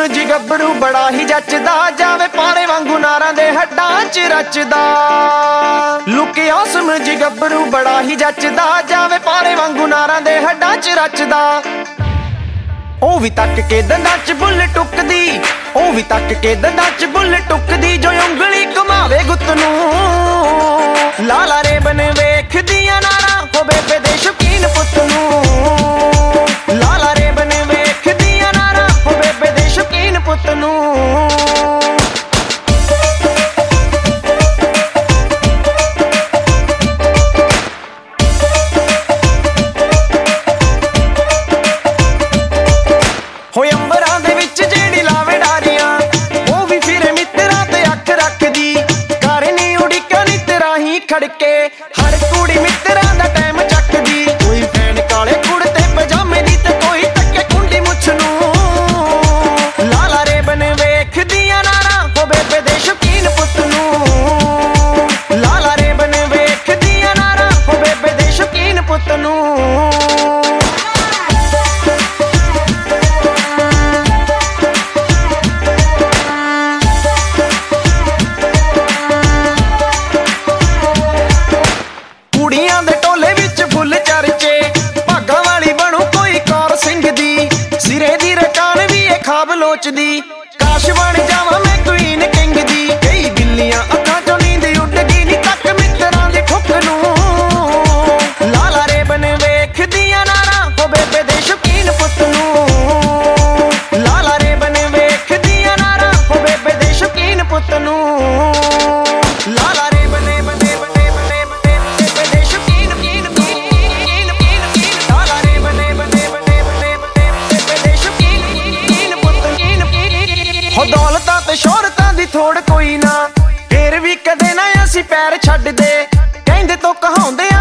ਸਮਝ ਗੱਭਰੂ ਬੜਾ ਹੀ ਜੱਚਦਾ, ਜਾਵੇ ਪਾਲੇ ਵਾਂਗੂ ਨਾਰਾਂ ਦੇ ਹੱਡਾਂ 'ਚ ਰਚਦਾ। ਲੁਕਿਆ ਸਮਝ ਗੱਭਰੂ ਬੜਾ ਹੀ ਜੱਚਦਾ, ਜਾਵੇ ਪਾਲੇ ਵਾਂਗੂ ਨਾਰਾਂ ਦੇ ਹੱਡਾਂ 'ਚ ਰਚਦਾ। ਉਹ ਵੀ ਤੱਕ ਕੇ ਦੰਦਾਂ 'ਚ ਬੁੱਲ ਟੁੱਕਦੀ, ਉਹ ਵੀ ਤੱਕ ਕੇ ਦੰਦਾਂ 'ਚ ਬੁੱਲ ਟੁੱਕਦੀ, ਜੋ ਉਂਗਲੀ ਘੁਮਾਵੇ ਗੁੱਤ ਨੂੰ। ਲਾਲਾ ਰੇ ਬਨ ਵੇਖਦੀਆਂ ਨਾਰਾਂ, ਹੋ ਬੇਬੇ ਦੇ ਸ਼ੌਕੀਨ ਪੁੱਤ ਨੂੰ। ਲਾਲਾ ਰੇ ਬਨ ਵੇਖਦੀਆਂ ਨਾਰਾਂ, ਹੋ ਬੇਬੇ ਦੇ ਸ਼ੌਕੀਨ ਪੁੱਤ ਨੂੰ। ਹੋਏ ਅੰਬਰਾਂ ਦੇ ਵਿੱਚ ਜਿਹੜੀ ਲਾਵੇ ਡਾਰੀਆਂ, ਉਹ ਵੀ ਫਿਰੇ ਮਿੱਤਰਾਂ ਤੇ ਅੱਖ ਰੱਖਦੀ। ਕਰਨੀ ਉਡੀਕਾਂ ਨੀ ਤੇਰਾ ਹੀ ਖੜਕੇ, ਹਰ ਕੁੜੀ ਮਿੱਤਰਾਂ ਦਾ ਟਾਈਮ ਚੱਕਦੀ। ਕੋਈ ਫੈਨ ਕਾਲੇ ਕੁੜਤੇ ਪਜਾਮੇ ਦੀ, ਤੇ ਕੋਈ ਟੱਕੇ ਕੁੰਡੀ ਮੁੱਛ ਨੂੰ। ਲਾਲਾ ਰੇ ਬਨ ਵੇਖਦੀਆਂ ਨਾਰਾਂ, ਹੋ ਬੇਬੇ ਦੇ ਸ਼ੌਕੀਨ ਪੁੱਤ ਨੂੰ। ਲਾਲਾ ਰੇ ਬਨ ਵੇਖਦੀਆਂ ਨਾਰਾਂ, ਹੋ ਬੇਬੇ ਦੇ ਸ਼ੌਕੀਨ ਪੁੱਤ ਨੂੰ। ਕੁੜੀਆਂ ਦੇ ਟੋਲੇ ਵਿੱਚ ਫੁੱਲ ਚਰਚੇ, ਭਾਗਾਂ ਵਾਲੀ ਬਣੂ ਕੋਈ ਕੌਰ ਸਿੰਘ ਦੀ। ਸਿਰੇ ਦੀ ਰਕਾਨ ਵੀ ਇਹ ਖਾਬ ਲੋਚਦੀ, ਕਾਸ਼ ਬਣ ਜਾਵਾਂ ਮੈਂ ਕੁਈਨ ਕਿੰਗ ਦੀ। ਕਈ ਬਿੱਲੀਆਂ ਅੱਖਾਂ ਚੋਂ ਨੀਂਦ ਉੱਡ ਗਈ, ਨੀ ਤੱਕ ਮਿੱਤਰਾਂ ਦੀ ਠੁੱਕ ਨੂੰ। ਲਾਲਾ ਰੇ ਬਨ ਵੇਖਦੀਆਂ ਨਾਰਾਂ, ਹੋ ਬੇਬੇ ਦੇ ਸ਼ੌਕੀਨ ਪੁੱਤ ਨੂੰ। ਲਾਲਾ ਰੇ ਬਨ ਵੇਖਦੀਆਂ ਨਾਰਾਂ, ਹੋ ਬੇਬੇ ਦੇ ਸ਼ੌਕੀਨ ਪੁੱਤ ਨੂੰ। ਲਾਲਾ ਰੇ ਬਨੇ ਬਨੇ ਬਨੇ ਬਨੇ ਬੇਬੇ ਦੇ ਸ਼ੌਕੀਨ ਲਾਲਾ ਰੇ ਬਨੇ ਬਨੇ ਬਨੇ ਬਨੇ ਬੇਬੇ ਦੇ ਸ਼ੌਕੀਨ ਪੁੱਤ। ਹੋ ਦੌਲਤਾਂ ਤੇ ਸ਼ੋਹਰਤਾਂ ਦੀ ਥੋੜ ਕੋਈ ਨਾ, ਫੇਰ ਵੀ ਕਦੇ ਨਾ ਅਸੀਂ ਪੈਰ ਛੱਡਦੇ। ਕਹਿੰਦੇ ਤੋਂ ਕਹਾਉਂਦੇ